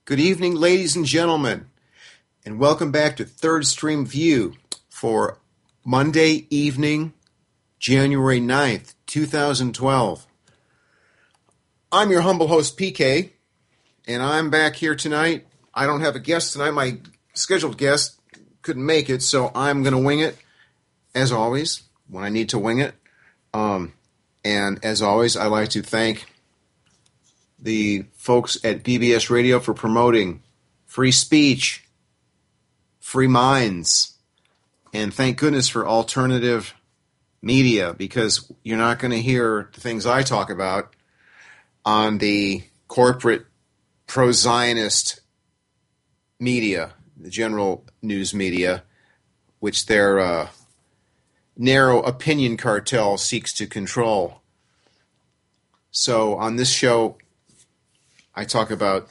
Good evening, ladies and gentlemen, and welcome back to Third Stream View for Monday evening, January 9th, 2012. I'm your humble host, PK, and I'm back here tonight. I don't have a guest tonight. My scheduled guest couldn't make it, so I'm going to wing it, as always, when I need to wing it. And as always, I'd like to thank the folks at BBS Radio for promoting free speech, free minds, and thank goodness for alternative media, because you're not going to hear the things I talk about on the corporate pro-Zionist media, the general news media, which their narrow opinion cartel seeks to control. So on this show, I talk about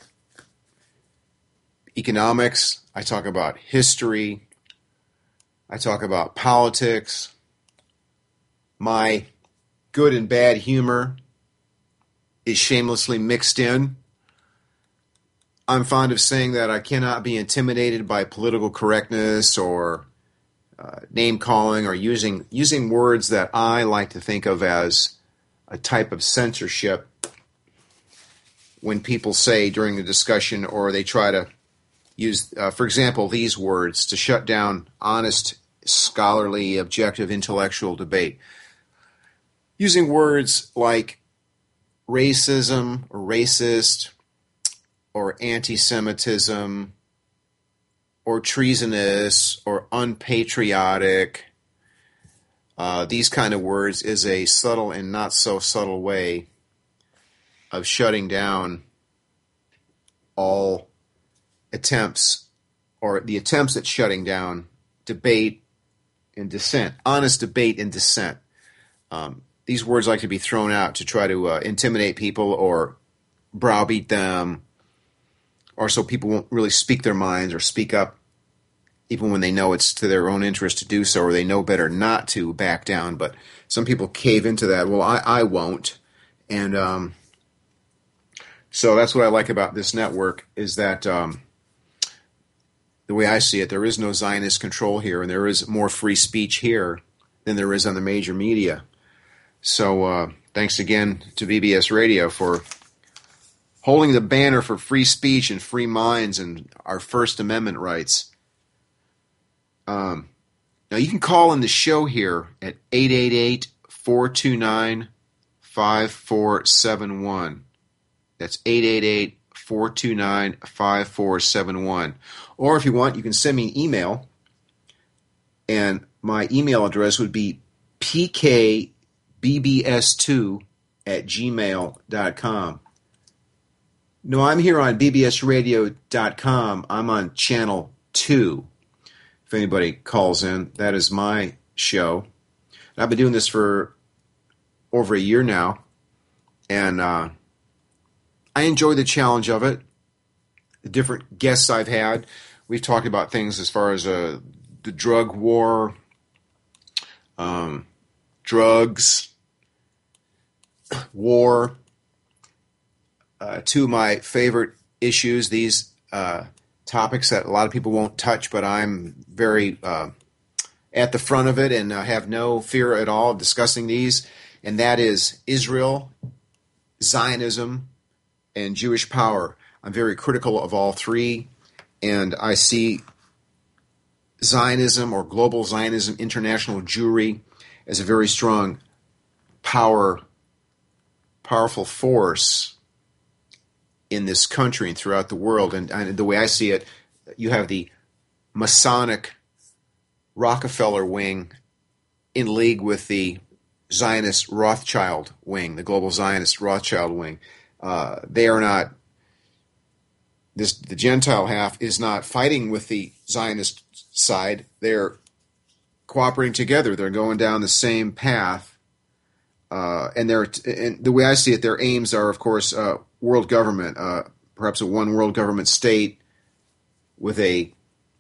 economics, I talk about history, I talk about politics. My good and bad humor is shamelessly mixed in. I'm fond of saying that I cannot be intimidated by political correctness or name-calling or using words that I like to think of as a type of censorship when people say during the discussion, or they try to use, for example, these words to shut down honest, scholarly, objective, intellectual debate. Using words like racism or racist or anti-Semitism or treasonous or unpatriotic, these kind of words is a subtle and not so subtle way of shutting down all attempts, or the attempts at shutting down debate and dissent, honest debate and dissent. These words like to be thrown out to try to intimidate people or browbeat them, or so people won't really speak their minds or speak up even when they know it's to their own interest to do so, or they know better not to back down. But some people cave into that. Well, I won't. And so that's what I like about this network, is that the way I see it, there is no Zionist control here, and there is more free speech here than there is on the major media. So thanks again to BBS Radio for holding the banner for free speech and free minds and our First Amendment rights. Now you can call in the show here at 888-429-5471. That's 888-429-5471. Or if you want, you can send me an email, and my email address would be pkbbs2@gmail.com. No, I'm here on bbsradio.com. I'm on channel 2. If anybody calls in, that is my show. And I've been doing this for over a year now, and I enjoy the challenge of it. The different guests I've had, we've talked about things as far as the drug war, drugs, war. Two of my favorite issues, these topics that a lot of people won't touch, but I'm very at the front of it and have no fear at all of discussing these, and that is Israel, Zionism, and Jewish power. I'm very critical of all three, and I see Zionism or global Zionism, international Jewry, as a very strong powerful force in this country and throughout the world. And the way I see it, you have the Masonic Rockefeller wing in league with the Zionist Rothschild wing, the global Zionist Rothschild wing. They are not, the Gentile half is not fighting with the Zionist side. They're cooperating together. They're going down the same path. And the way I see it, their aims are, of course, world government, perhaps a one world government state with a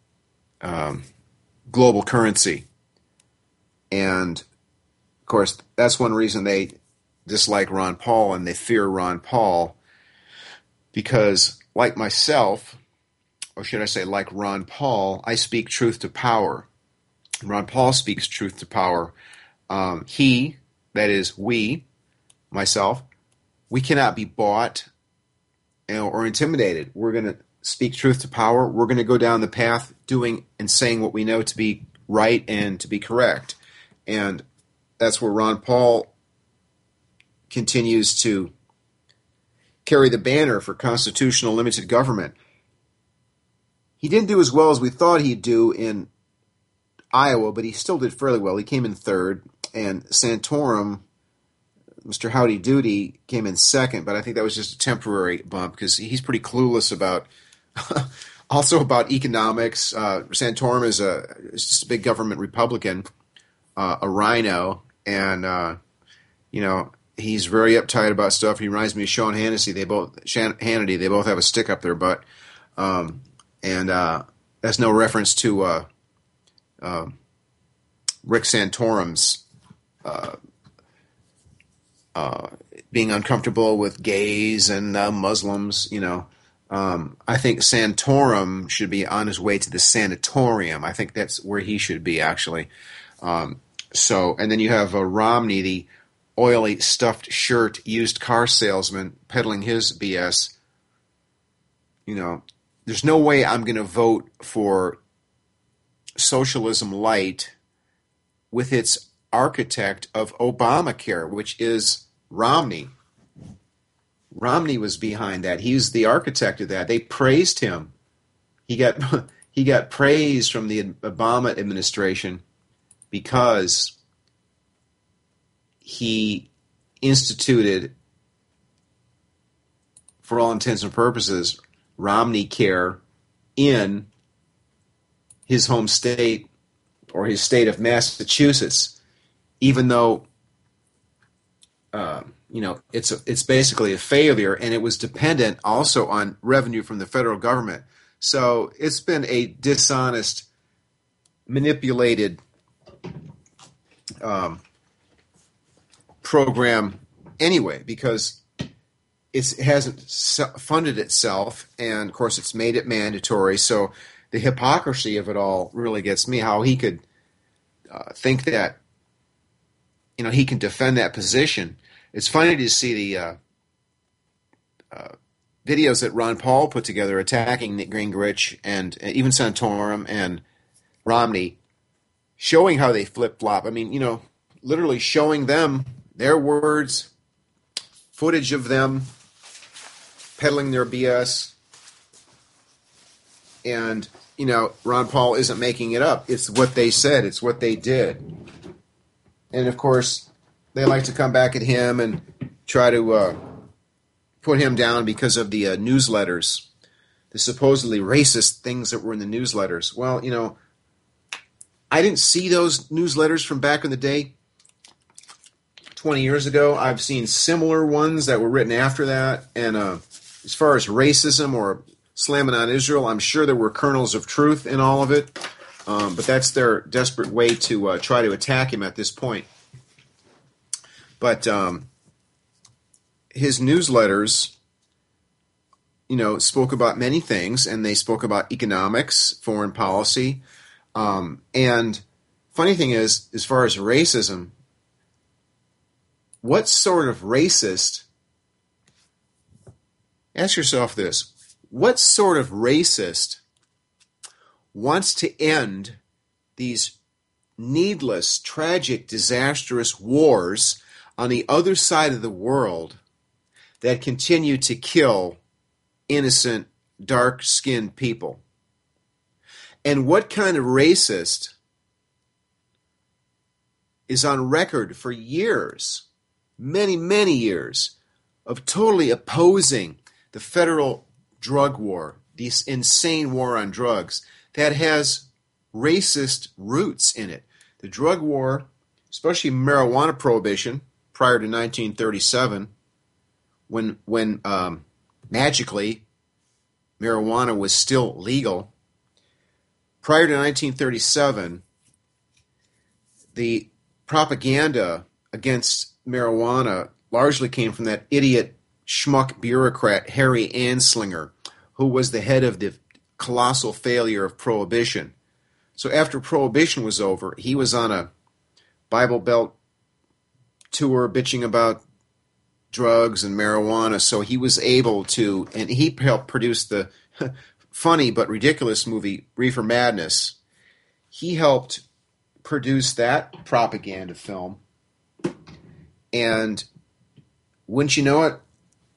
global currency. And, of course, that's one reason they dislike Ron Paul and they fear Ron Paul, because like myself, or should I say like Ron Paul, I speak truth to power. Ron Paul speaks truth to power. He, that is we, myself, we cannot be bought or intimidated. We're going to speak truth to power. We're going to go down the path doing and saying what we know to be right and to be correct. And that's where Ron Paul continues to carry the banner for constitutional limited government. He didn't do as well as we thought he'd do in Iowa, but he still did fairly well. He came in third, and Santorum, Mr. Howdy Doody, came in second, but I think that was just a temporary bump because he's pretty clueless about also about economics. Santorum is just a big government Republican, a rhino, and he's very uptight about stuff. He reminds me of Sean Hannity. They both have a stick up their butt, and that's no reference to Rick Santorum's being uncomfortable with gays and Muslims. I think Santorum should be on his way to the sanatorium. I think that's where he should be, actually. And then you have Romney, the oily stuffed shirt used car salesman, peddling his BS. There's no way I'm going to vote for socialism light with its architect of Obamacare, which is Romney. Romney was behind that. He's the architect of that. They praised him. He got praise from the Obama administration because he instituted, for all intents and purposes, Romney Care in his home state or his state of Massachusetts, even though it's basically a failure, and it was dependent also on revenue from the federal government. So it's been a dishonest, manipulated program anyway, because it hasn't funded itself, and of course it's made it mandatory. So the hypocrisy of it all really gets me, how he could think that he can defend that position. It's funny to see the videos that Ron Paul put together attacking Nick Gingrich and even Santorum and Romney, showing how they flip-flop. I mean, literally showing them their words, footage of them peddling their BS. And, Ron Paul isn't making it up. It's what they said. It's what they did. And, of course, they like to come back at him and try to put him down because of the newsletters, the supposedly racist things that were in the newsletters. Well, I didn't see those newsletters from back in the day, 20 years ago. I've seen similar ones that were written after that. And as far as racism or slamming on Israel, I'm sure there were kernels of truth in all of it. But that's their desperate way to try to attack him at this point. But his newsletters, spoke about many things, and they spoke about economics, foreign policy. And funny thing is, as far as racism, what sort of racist, ask yourself this, what sort of racist wants to end these needless, tragic, disastrous wars on the other side of the world that continue to kill innocent, dark-skinned people? And what kind of racist is on record for years, many, many years, of totally opposing the federal drug war, this insane war on drugs that has racist roots in it? The drug war, especially marijuana prohibition prior to 1937, when magically marijuana was still legal. Prior to 1937, the propaganda against marijuana largely came from that idiot schmuck bureaucrat Harry Anslinger, who was the head of the colossal failure of Prohibition. So after Prohibition was over, he was on a Bible Belt tour bitching about drugs and marijuana, so he was able to, and he helped produce the funny but ridiculous movie Reefer Madness. He helped produce that propaganda film, and wouldn't you know it,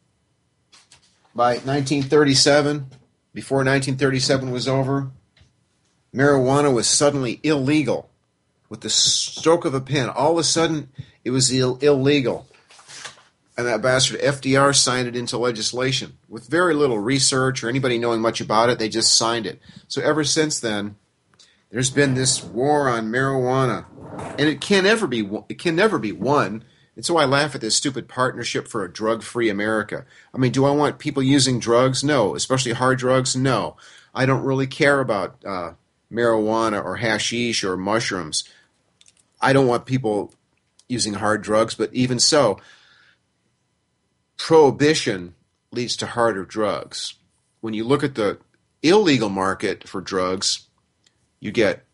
by 1937, before 1937 was over, marijuana was suddenly illegal. With the stroke of a pen, all of a sudden, it was illegal. And that bastard FDR signed it into legislation. With very little research or anybody knowing much about it, they just signed it. So ever since then, there's been this war on marijuana. And it can never be won. And so I laugh at this stupid partnership for a drug-free America. I mean, do I want people using drugs? No. Especially hard drugs? No. I don't really care about marijuana or hashish or mushrooms. I don't want people using hard drugs, but even so, prohibition leads to harder drugs. When you look at the illegal market for drugs, you get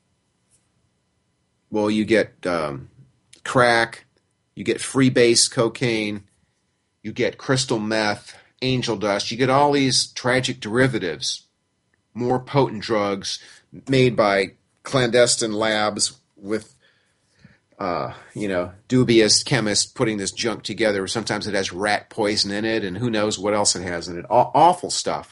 crack, you get freebase cocaine, you get crystal meth, angel dust, you get all these tragic derivatives, more potent drugs made by clandestine labs with dubious chemists putting this junk together. Sometimes it has rat poison in it, and who knows what else it has in it. Awful stuff.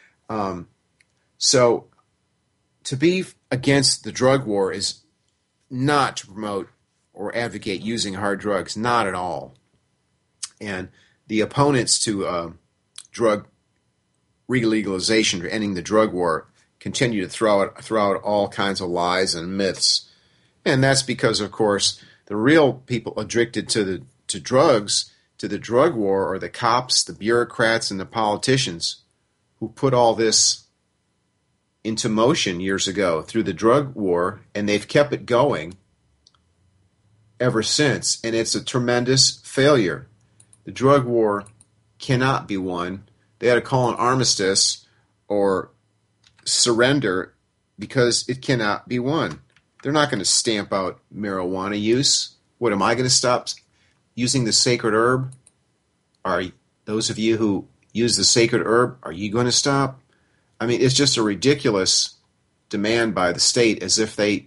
So to be against the drug war is not to promote or advocate using hard drugs, not at all. And the opponents to drug relegalization, or ending the drug war, continue to throw out all kinds of lies and myths. And that's because, of course, the real people addicted to drugs, to the drug war, are the cops, the bureaucrats, and the politicians who put all this into motion years ago through the drug war, and they've kept it going ever since. And it's a tremendous failure. The drug war cannot be won. They had to call an armistice or surrender because it cannot be won. They're not going to stamp out marijuana use. What, am I going to stop using the sacred herb? Are those of you who use the sacred herb, are you going to stop? I mean, it's just a ridiculous demand by the state, as if they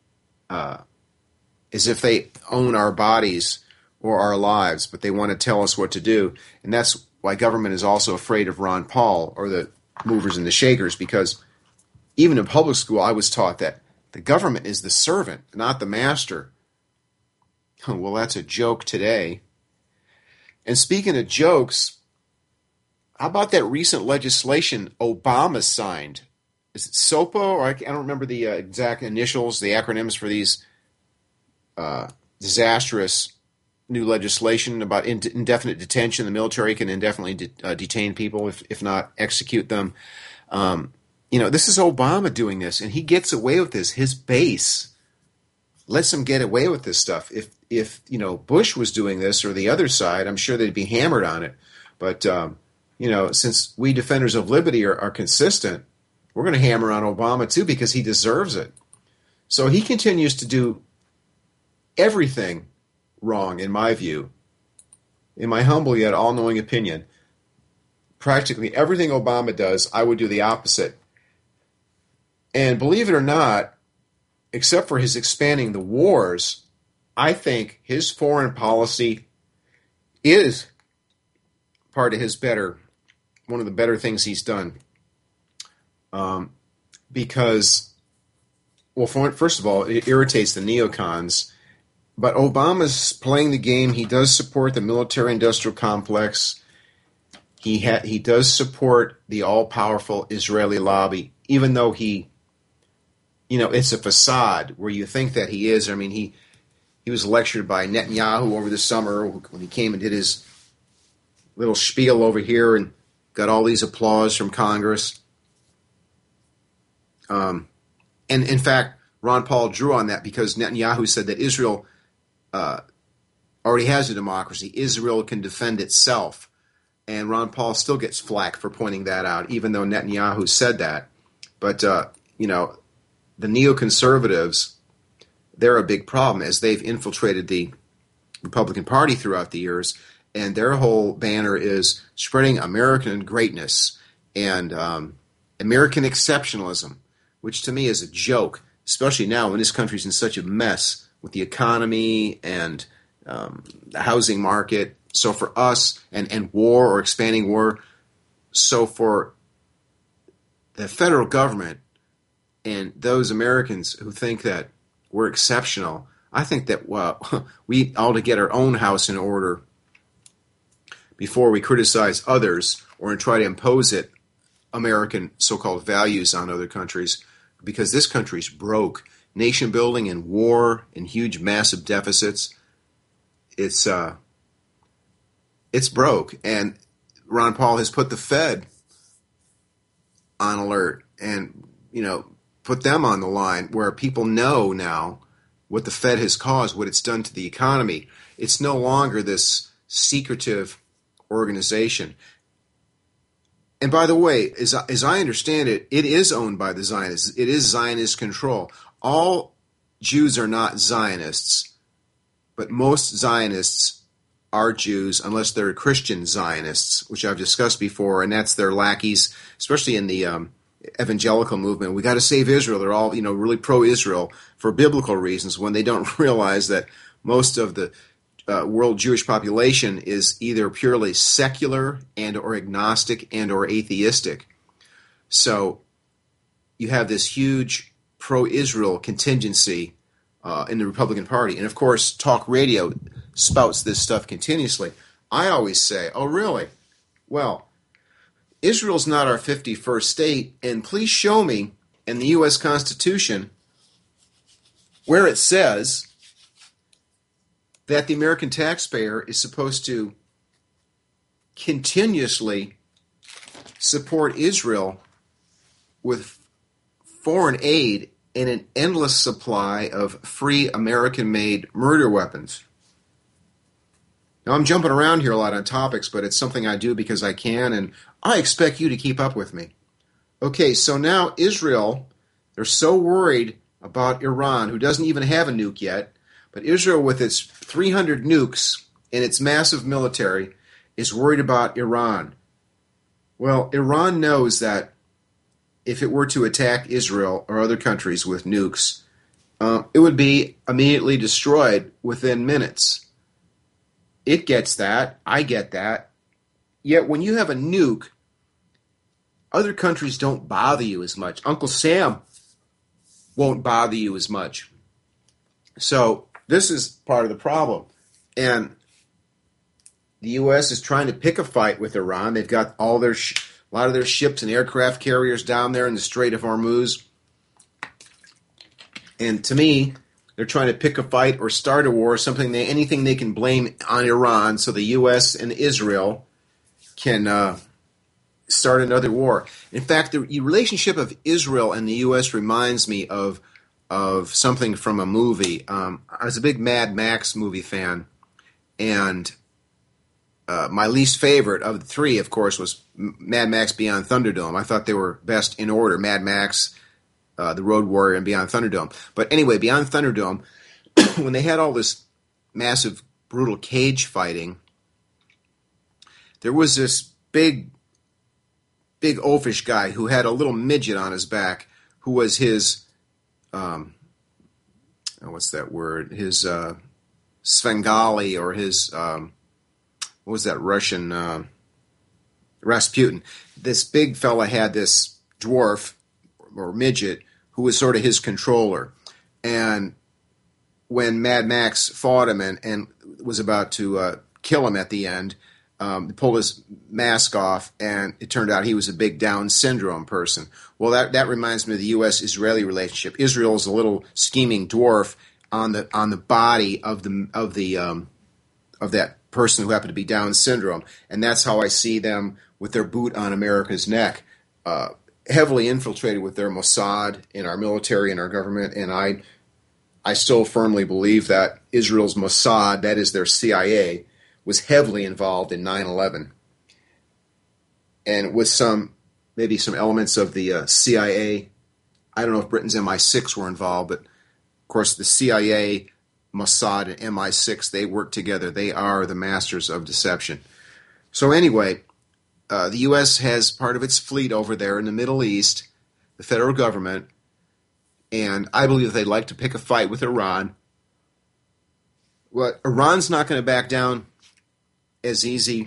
own our bodies or our lives, but they want to tell us what to do. And that's why government is also afraid of Ron Paul or the movers and the shakers, because even in public school, I was taught that the government is the servant, not the master. Well, that's a joke today. And speaking of jokes, how about that recent legislation Obama signed? Is it SOPA? Or I don't remember the exact initials, the acronyms for these disastrous new legislation about indefinite detention. The military can indefinitely detain people, if not execute them. This is Obama doing this, and he gets away with this. His base lets him get away with this stuff. If Bush was doing this, or the other side, I'm sure they'd be hammered on it. But since we defenders of liberty are consistent, we're going to hammer on Obama too, because he deserves it. So he continues to do everything wrong, in my view. In my humble yet all-knowing opinion, practically everything Obama does, I would do the opposite. And believe it or not, except for his expanding the wars, I think his foreign policy is part of his one of the better things he's done. Because, well, first of all, it irritates the neocons. But Obama's playing the game. He does support the military-industrial complex. He does support the all-powerful Israeli lobby, even though it's a facade where you think that he is. I mean, he was lectured by Netanyahu over the summer when he came and did his little spiel over here and got all these applause from Congress. And in fact, Ron Paul drew on that because Netanyahu said that Israel already has a democracy. Israel can defend itself. And Ron Paul still gets flack for pointing that out, even though Netanyahu said that. But, the neoconservatives, they're a big problem as they've infiltrated the Republican Party throughout the years. And their whole banner is spreading American greatness and American exceptionalism, which to me is a joke, especially now when this country's in such a mess with the economy and the housing market. So for us, and war or expanding war, so for the federal government and those Americans who think that we're exceptional, I think that we ought to get our own house in order before we criticize others or try to impose American so-called values on other countries, because this country's broke. Nation building and war and huge massive deficits. It's broke. And Ron Paul has put the Fed on alert and, put them on the line where people know now what the Fed has caused, what it's done to the economy. It's no longer this secretive organization. And by the way, as I understand it, it is owned by the Zionists. It is Zionist control. All Jews are not Zionists, but most Zionists are Jews unless they're Christian Zionists, which I've discussed before, and that's their lackeys, especially in the evangelical movement. We got to save Israel. They're all, really pro-Israel for biblical reasons, when they don't realize that most of the world Jewish population is either purely secular and or agnostic and or atheistic. So you have this huge pro-Israel contingency in the Republican Party. And of course, talk radio spouts this stuff continuously. I always say, oh really? Well, Israel's not our 51st state, and please show me in the U.S. Constitution where it says that the American taxpayer is supposed to continuously support Israel with foreign aid and an endless supply of free American-made murder weapons. Now, I'm jumping around here a lot on topics, but it's something I do because I can, and I expect you to keep up with me. Okay, so now Israel, they're so worried about Iran, who doesn't even have a nuke yet, but Israel, with its 300 nukes and its massive military, is worried about Iran. Well, Iran knows that if it were to attack Israel or other countries with nukes, it would be immediately destroyed within minutes. It gets that. I get that. Yet when you have a nuke, other countries don't bother you as much. Uncle Sam won't bother you as much. So this is part of the problem. And the U.S. is trying to pick a fight with Iran. They've got all their a lot of their ships and aircraft carriers down there in the Strait of Hormuz. And to me, they're trying to pick a fight or start a war, anything they can blame on Iran, so the U.S. and Israel can start another war. In fact, the relationship of Israel and the U.S. reminds me of something from a movie. I was a big Mad Max movie fan, and my least favorite of the three, of course, was Mad Max Beyond Thunderdome. I thought they were best in order: Mad Max, The Road Warrior, and Beyond Thunderdome. But anyway, Beyond Thunderdome, when they had all this massive, brutal cage fighting, there was this big oafish guy who had a little midget on his back, who was his, what's that word? His Svengali, or his, what was that Russian, Rasputin. This big fella had this dwarf or midget who was sort of his controller. And when Mad Max fought him and was about to kill him at the end, he pulled his mask off, and it turned out he was a big Down syndrome person. Well, that reminds me of the U.S.-Israeli relationship. Israel is a little scheming dwarf on the body of that person who happened to be Down syndrome, and that's how I see them with their boot on America's neck, heavily infiltrated with their Mossad in our military and our government. And I still firmly believe that Israel's Mossad, that is their CIA, was heavily involved in 9/11. and with maybe some elements of the CIA. I don't know if Britain's MI6 were involved, but of course the CIA, Mossad, and MI6, they work together. They are the masters of deception. So anyway, the U.S. has part of its fleet over there in the Middle East, the federal government, and I believe that they'd like to pick a fight with Iran. Well, Iran's not going to back down as easy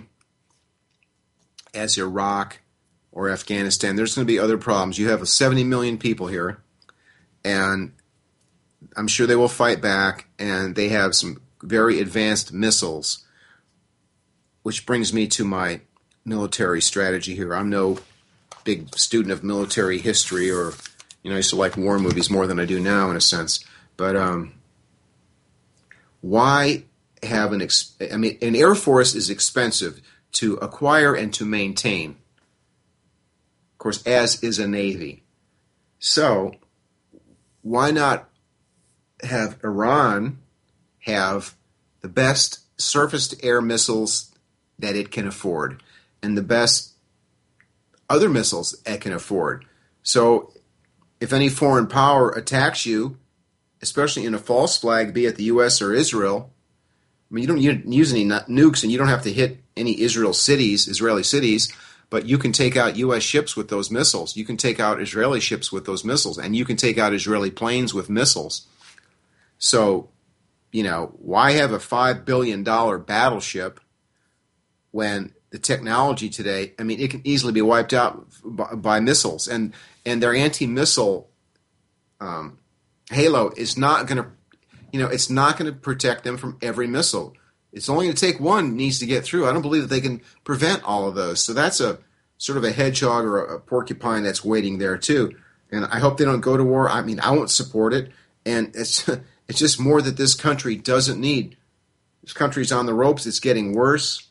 as Iraq or Afghanistan. There's going to be other problems. You have 70 million people here, and I'm sure they will fight back, and they have some very advanced missiles, which brings me to my military strategy here. I'm no big student of military history, or I used to like war movies more than I do now in a sense. But why have an Air Force is expensive to acquire and to maintain, of course, as is a Navy. So why not have Iran have the best surface-to-air missiles that it can afford and the best other missiles it can afford? So if any foreign power attacks you, especially in a false flag, be it the U.S. or Israel, you don't use any nukes, and you don't have to hit any Israeli cities, but you can take out U.S. ships with those missiles. You can take out Israeli ships with those missiles, and you can take out Israeli planes with missiles. So, why have a $5 billion battleship when the technology today, it can easily be wiped out by missiles, and their anti-missile halo is not going to, it's not going to protect them from every missile. It's only going to take one needs to get through. I don't believe that they can prevent all of those. So that's a sort of a hedgehog or a porcupine that's waiting there too. And I hope they don't go to war. I won't support it. And it's just more that this country doesn't need. This country's on the ropes. It's getting worse.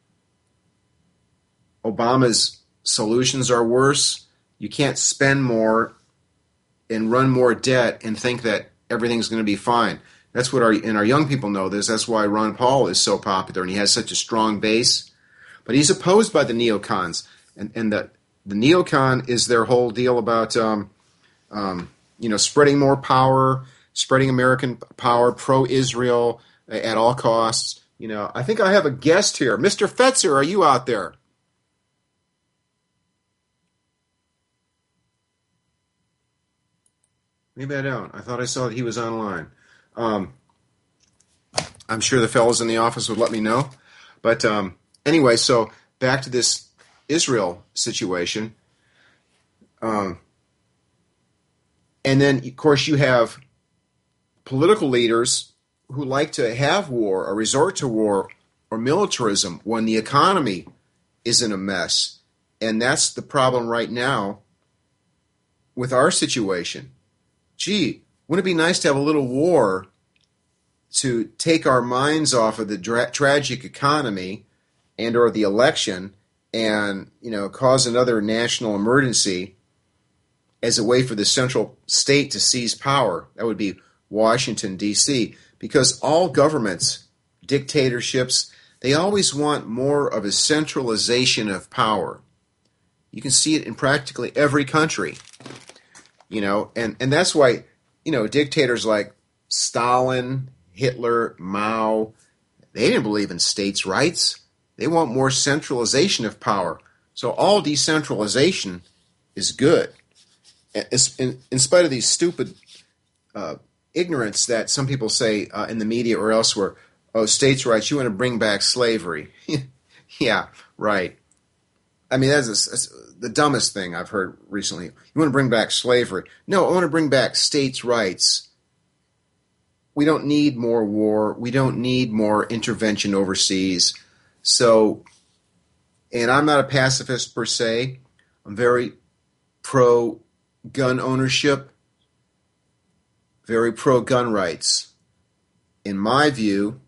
Obama's solutions are worse. You can't spend more and run more debt and think that everything's going to be fine. That's what our young people know this. That's why Ron Paul is so popular and he has such a strong base. But he's opposed by the neocons, and the neocon is their whole deal about spreading more power, spreading American power, pro-Israel at all costs. I think I have a guest here, Mr. Fetzer. Are you out there? Maybe I don't. I thought I saw that he was online. I'm sure the fellows in the office would let me know. But anyway, so back to this Israel situation. And then, of course, you have political leaders who like to have war or resort to war or militarism when the economy is in a mess. And that's the problem right now with our situation. Gee, wouldn't it be nice to have a little war to take our minds off of the tragic economy and or the election and, cause another national emergency as a way for the central state to seize power? That would be Washington, D.C., because all governments, dictatorships, they always want more of a centralization of power. You can see it in practically every country. And that's why, dictators like Stalin, Hitler, Mao, they didn't believe in states' rights. They want more centralization of power. So all decentralization is good. In spite of these stupid ignorance that some people say in the media or elsewhere, states' rights, you want to bring back slavery. Yeah, right. That's the dumbest thing I've heard recently. You want to bring back slavery. No, I want to bring back states' rights. We don't need more war. We don't need more intervention overseas. So, and I'm not a pacifist per se. I'm very pro-gun ownership, very pro-gun rights. In my view,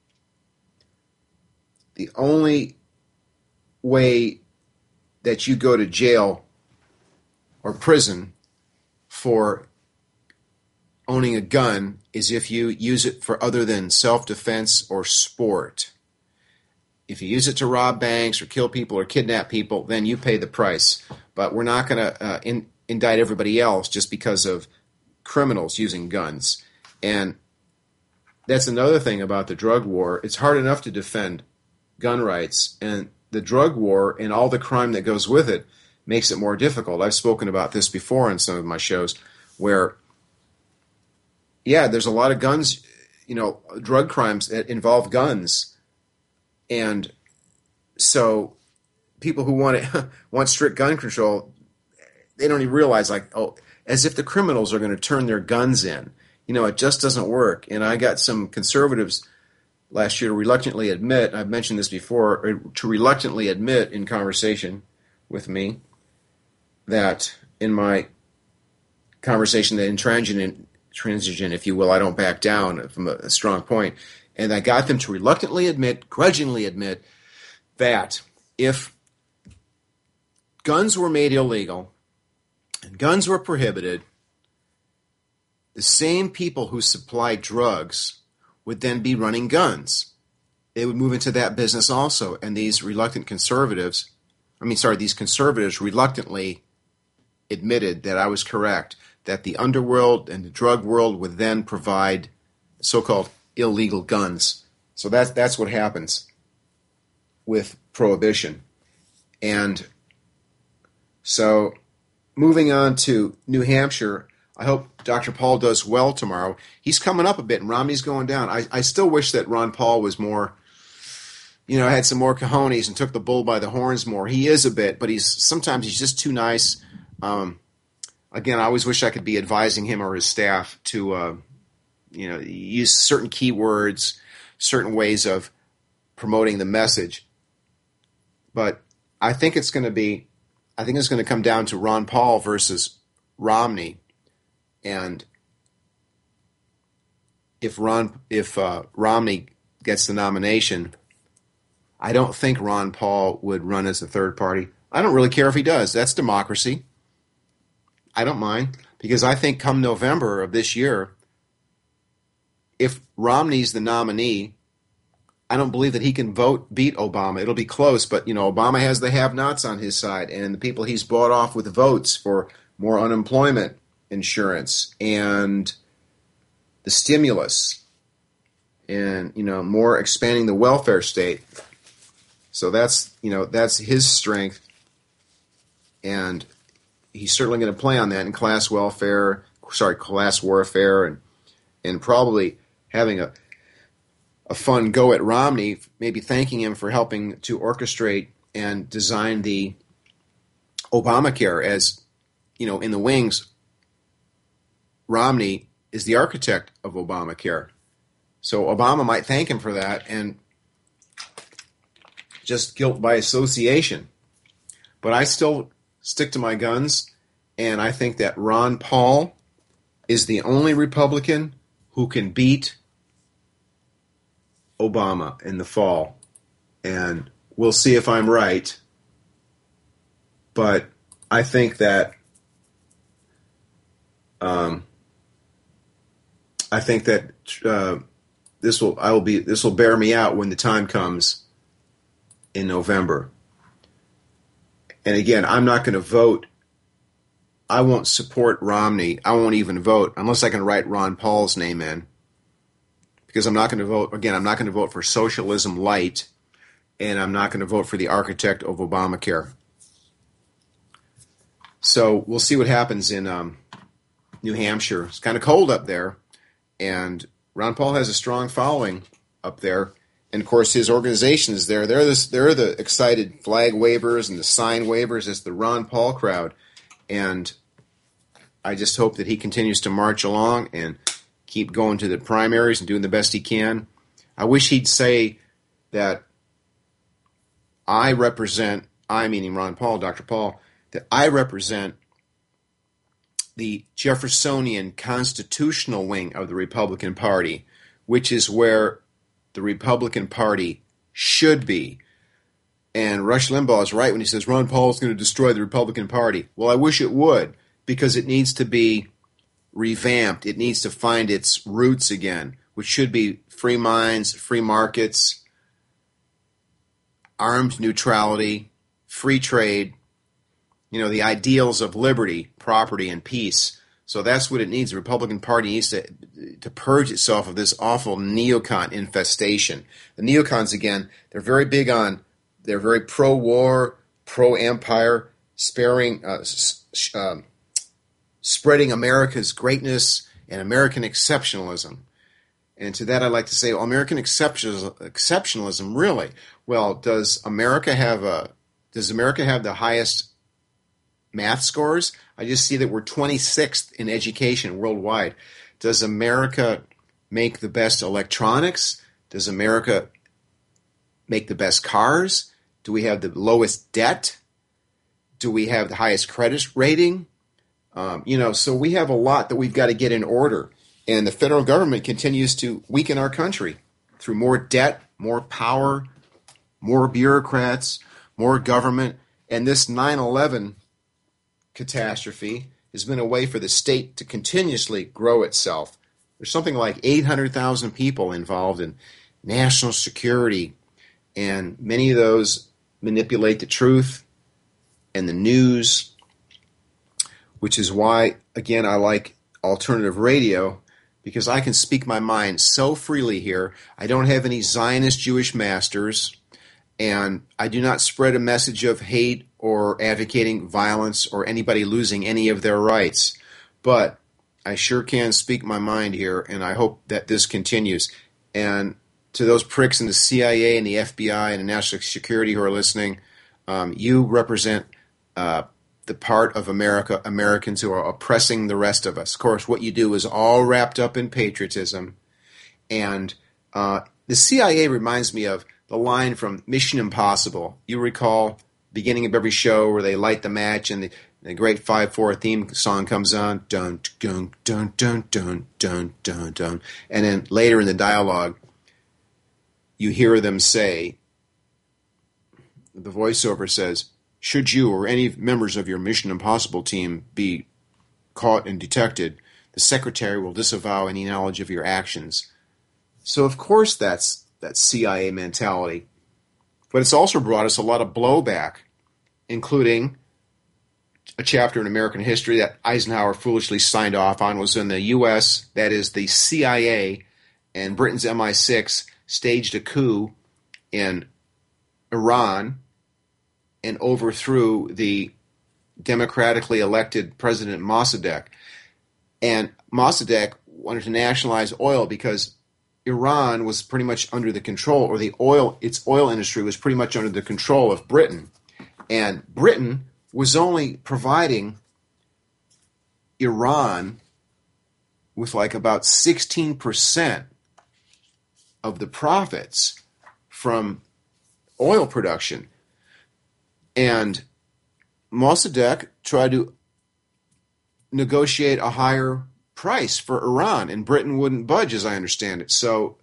the only way that you go to jail or prison for owning a gun is if you use it for other than self-defense or sport. If you use it to rob banks or kill people or kidnap people, then you pay the price. But we're not going to indict everybody else just because of criminals using guns. And that's another thing about the drug war. It's hard enough to defend gun rights, and the drug war and all the crime that goes with it makes it more difficult. I've spoken about this before in some of my shows where, yeah, there's a lot of guns, drug crimes that involve guns. And so people who want strict gun control, they don't even realize, as if the criminals are going to turn their guns in. It just doesn't work. And I got some conservatives last year to reluctantly admit, I've mentioned this before, to reluctantly admit in conversation with me that in my conversation that intransigent, if you will, I don't back down from a strong point. And I got them to reluctantly admit, grudgingly admit, that if guns were made illegal and guns were prohibited, the same people who supply drugs would then be running guns. They would move into that business also. And these conservatives reluctantly admitted that I was correct, that the underworld and the drug world would then provide so-called illegal guns. So that's what happens with prohibition. And so moving on to New Hampshire, I hope Dr. Paul does well tomorrow. He's coming up a bit and Romney's going down. I still wish that Ron Paul was more, had some more cojones and took the bull by the horns more. He is a bit, but sometimes he's just too nice. Again, I always wish I could be advising him or his staff to, use certain keywords, certain ways of promoting the message. But I think it's going to come down to Ron Paul versus Romney. And if Romney gets the nomination, I don't think Ron Paul would run as a third party. I don't really care if he does. That's democracy. I don't mind, because I think come November of this year, if Romney's the nominee, I don't believe that he can beat Obama. It'll be close, but Obama has the have-nots on his side, and the people he's bought off with votes for more unemployment insurance and the stimulus and more expanding the welfare state. So that's his strength, and he's certainly going to play on that in class warfare, and probably having a fun go at Romney, maybe thanking him for helping to orchestrate and design the Obamacare. As in the wings, Romney is the architect of Obamacare. So Obama might thank him for that, and just guilt by association. But I still stick to my guns, and I think that Ron Paul is the only Republican who can beat Obama in the fall. And we'll see if I'm right. But I think that this will bear me out when the time comes in November. And again, I'm not going to vote. I won't support Romney. I won't even vote unless I can write Ron Paul's name in. Because I'm not going to vote, again, I'm not going to vote for socialism light, and I'm not going to vote for the architect of Obamacare. So we'll see what happens in New Hampshire. It's kind of cold up there, and Ron Paul has a strong following up there. And, of course, his organization is there. They're the excited flag wavers and the sign wavers. It's the Ron Paul crowd. And I just hope that he continues to march along and keep going to the primaries and doing the best he can. I wish he'd say that I meaning Ron Paul, Dr. Paul, that I represent the Jeffersonian constitutional wing of the Republican Party, which is where the Republican Party should be. And Rush Limbaugh is right when he says Ron Paul is going to destroy the Republican Party. Well, I wish it would, because it needs to be revamped. It needs to find its roots again, which should be free minds, free markets, armed neutrality, free trade, the ideals of liberty, property, and peace. So that's what it needs. The Republican Party needs to purge itself of this awful neocon infestation. The neocons, again, they're very pro-war, pro-empire, spreading America's greatness and American exceptionalism. And to that I'd like to say, well, American exceptionalism, really? Well, does America have the highest math scores? I just see that we're 26th in education worldwide. Does America make the best electronics? Does America make the best cars? Do we have the lowest debt? Do we have the highest credit rating? So we have a lot that we've got to get in order. And the federal government continues to weaken our country through more debt, more power, more bureaucrats, more government. And this 9/11 catastrophe has been a way for the state to continuously grow itself. There's something like 800,000 people involved in national security, and many of those manipulate the truth and the news, which is why, again, I like alternative radio, because I can speak my mind so freely here. I don't have any Zionist Jewish masters, and I do not spread a message of hate or advocating violence or anybody losing any of their rights. But I sure can speak my mind here, and I hope that this continues. And to those pricks in the CIA and the FBI and the National Security who are listening, you represent the part of Americans who are oppressing the rest of us. Of course, what you do is all wrapped up in patriotism. And the CIA reminds me of the line from Mission Impossible. You recall beginning of every show where they light the match and the great 5/4 theme song comes on, dun dun dun dun dun dun dun dun, and then later in the dialogue, you hear them say, the voiceover says, "Should you or any members of your Mission Impossible team be caught and detected, the secretary will disavow any knowledge of your actions." So of course that's that CIA mentality. But it's also brought us a lot of blowback, including a chapter in American history that Eisenhower foolishly signed off on was when the U.S., that is the CIA, and Britain's MI6 staged a coup in Iran and overthrew the democratically elected President Mossadegh. And Mossadegh wanted to nationalize oil because Iran was pretty much under the control, or its oil industry was pretty much under the control of Britain. And Britain was only providing Iran with like about 16% of the profits from oil production. And Mossadegh tried to negotiate a higher price for Iran, and Britain wouldn't budge, as I understand it. So,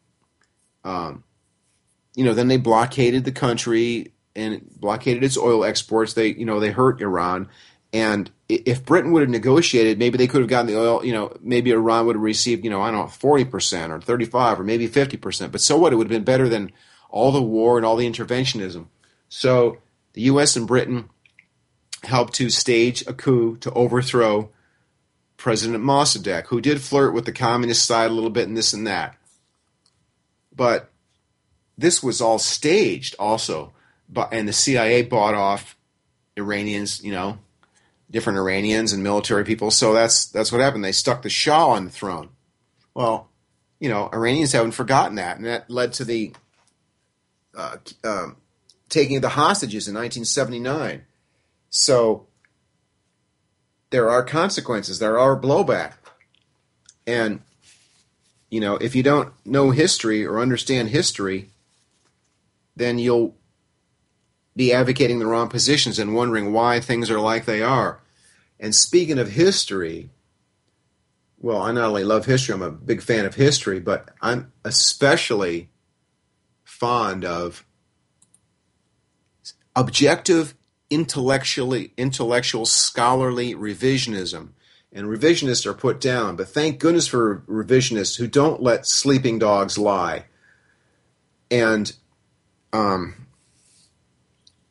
then they blockaded the country and blockaded its oil exports. They hurt Iran. And if Britain would have negotiated, maybe they could have gotten the oil, maybe Iran would have received, 40% or 35% or maybe 50%. But so what? It would have been better than all the war and all the interventionism. So the U.S. and Britain helped to stage a coup to overthrow President Mossadegh, who did flirt with the communist side a little bit and this and that. But this was all staged also. And the CIA bought off Iranians, different Iranians and military people. So that's what happened. They stuck the Shah on the throne. Well, Iranians haven't forgotten that. And that led to the taking of the hostages in 1979. So there are consequences. There are blowback. And, if you don't know history or understand history, then you'll be advocating the wrong positions and wondering why things are like they are. And speaking of history, well, I not only love history, I'm a big fan of history, but I'm especially fond of objective, intellectual, scholarly revisionism. And revisionists are put down, but thank goodness for revisionists who don't let sleeping dogs lie. And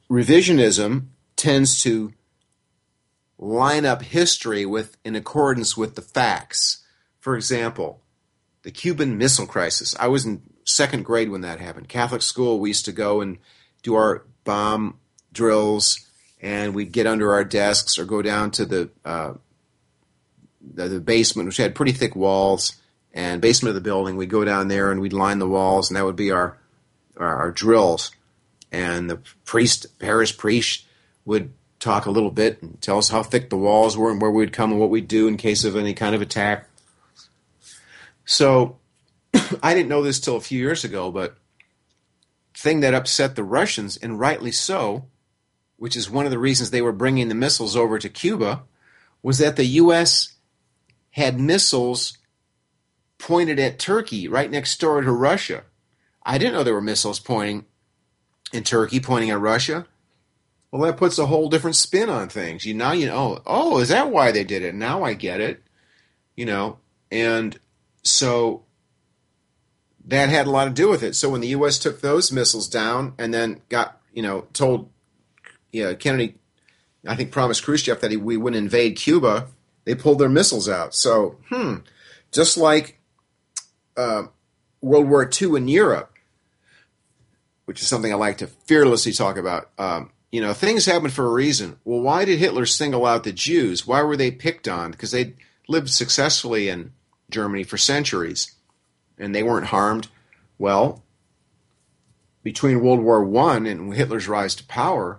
revisionism tends to line up history in accordance with the facts. For example, the Cuban Missile Crisis. I was in second grade when that happened. Catholic school, we used to go and do our bomb drills, and we'd get under our desks or go down to the basement, which had pretty thick walls, and basement of the building. We'd go down there and we'd line the walls, and that would be our drills. And the parish priest, would talk a little bit and tell us how thick the walls were and where we'd come and what we'd do in case of any kind of attack. So I didn't know this till a few years ago, but the thing that upset the Russians, and rightly so, which is one of the reasons they were bringing the missiles over to Cuba, was that the U.S. had missiles pointed at Turkey right next door to Russia. I didn't know there were missiles pointing in Turkey, pointing at Russia. Well, that puts a whole different spin on things. Oh, is that why they did it? Now I get it. And so that had a lot to do with it. So when the U.S. took those missiles down and then got, told, Kennedy, I think, promised Khrushchev that we wouldn't invade Cuba, they pulled their missiles out. So, just like World War II in Europe, which is something I like to fearlessly talk about, things happen for a reason. Well, why did Hitler single out the Jews? Why were they picked on? Because they lived successfully in Germany for centuries, and they weren't harmed. Well, between World War I and Hitler's rise to power,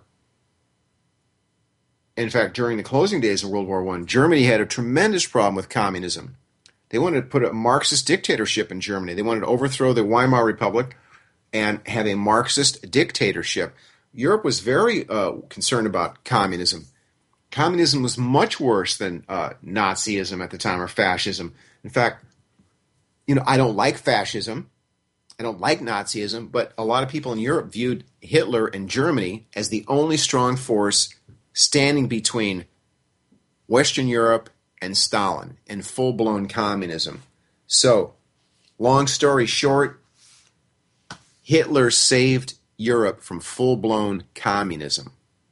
in fact, during the closing days of World War I, Germany had a tremendous problem with communism. They wanted to put a Marxist dictatorship in Germany. They wanted to overthrow the Weimar Republic and have a Marxist dictatorship. Europe was very concerned about communism. Communism was much worse than Nazism at the time, or fascism. In fact, I don't like fascism. I don't like Nazism, but a lot of people in Europe viewed Hitler and Germany as the only strong force standing between Western Europe and Stalin in full-blown communism. So, long story short, Hitler saved Europe from full-blown communism.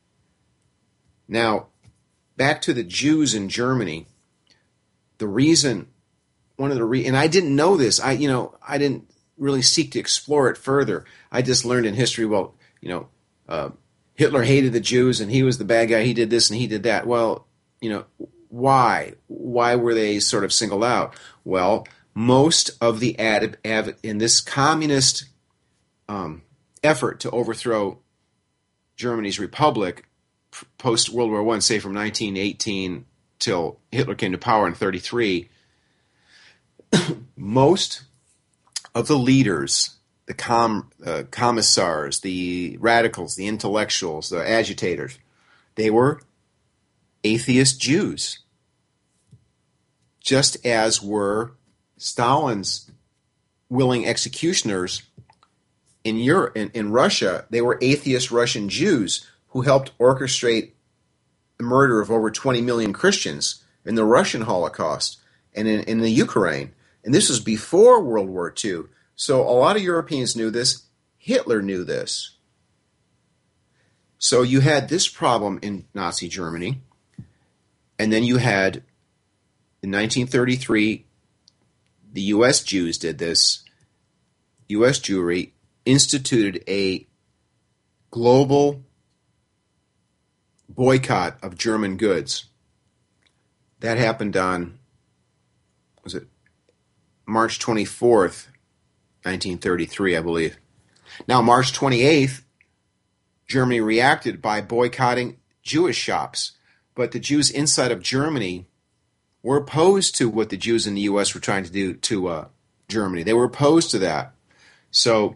Now, back to the Jews in Germany. And I didn't know this. I didn't really seek to explore it further. I just learned in history, Hitler hated the Jews and he was the bad guy. He did this and he did that. Well, why? Why were they sort of singled out? Well, most of the in this communist effort to overthrow Germany's republic post World War I, say from 1918 till Hitler came to power in 1933, most of the leaders, the commissars, the radicals, the intellectuals, the agitators, they were atheist Jews, just as were Stalin's willing executioners in Europe, in Russia. They were atheist Russian Jews who helped orchestrate the murder of over 20 million Christians in the Russian Holocaust and in the Ukraine. And this was before World War II. So a lot of Europeans knew this. Hitler knew this. So you had this problem in Nazi Germany. And then you had, in 1933, the U.S. Jews did this. U.S. Jewry instituted a global boycott of German goods. That happened on, March 24th, 1933, I believe. Now, March 28th, Germany reacted by boycotting Jewish shops. But the Jews inside of Germany were opposed to what the Jews in the U.S. were trying to do to Germany. They were opposed to that. So,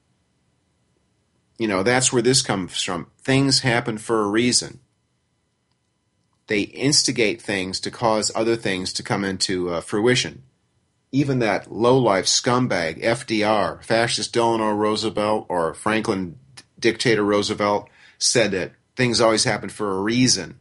that's where this comes from. Things happen for a reason. They instigate things to cause other things to come into fruition. Even that low-life scumbag, FDR, fascist Delano Roosevelt, or Franklin dictator Roosevelt, said that things always happen for a reason.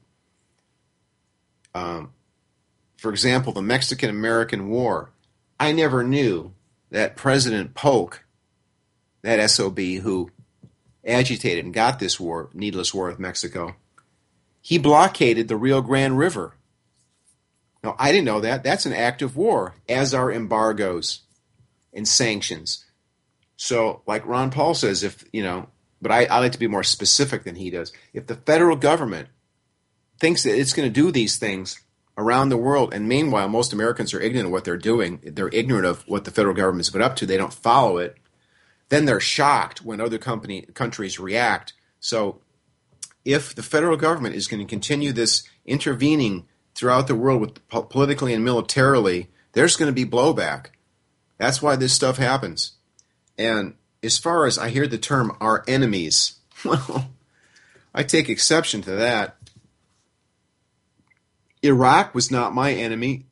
For example, the Mexican-American War. I never knew that President Polk, that SOB who agitated and got this war, needless war with Mexico, he blockaded the Rio Grande River. Now, I didn't know that. That's an act of war, as are embargoes and sanctions. So, like Ron Paul says, but I like to be more specific than he does. If the federal government thinks that it's going to do these things around the world, and meanwhile most Americans are ignorant of what they're doing, they're ignorant of what the federal government's been up to, they don't follow it, then they're shocked when other countries react. So if the federal government is going to continue this intervening throughout the world with politically and militarily, there's going to be blowback. That's why this stuff happens. And as far as I hear the term our enemies, well, I take exception to that. Iraq was not my enemy.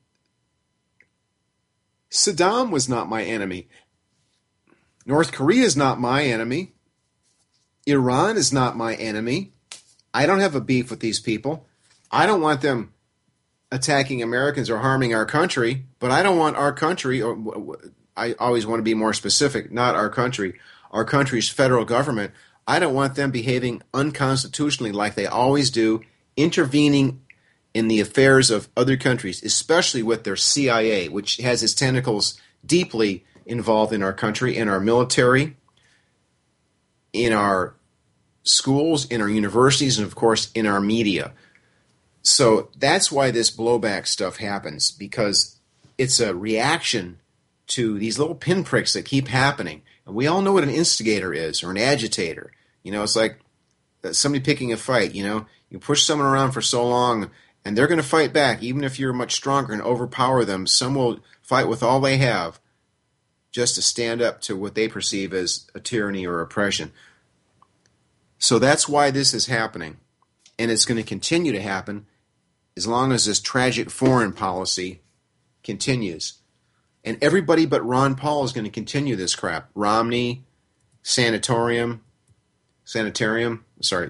Saddam was not my enemy. North Korea is not my enemy. Iran is not my enemy. I don't have a beef with these people. I don't want them attacking Americans or harming our country, but I don't want our country, or I always want to be more specific, not our country, our country's federal government. I don't want them behaving unconstitutionally like they always do, intervening in the affairs of other countries, especially with their CIA, which has its tentacles deeply involved in our country, in our military, in our schools, in our universities, and of course in our media. So that's why this blowback stuff happens, because it's a reaction to these little pinpricks that keep happening. And we all know what an instigator is, or an agitator. It's like somebody picking a fight. You push someone around for so long, and they're going to fight back, even if you're much stronger and overpower them. Some will fight with all they have just to stand up to what they perceive as a tyranny or oppression. So that's why this is happening. And it's going to continue to happen as long as this tragic foreign policy continues. And everybody but Ron Paul is going to continue this crap. Romney, Sanitarium, same thing.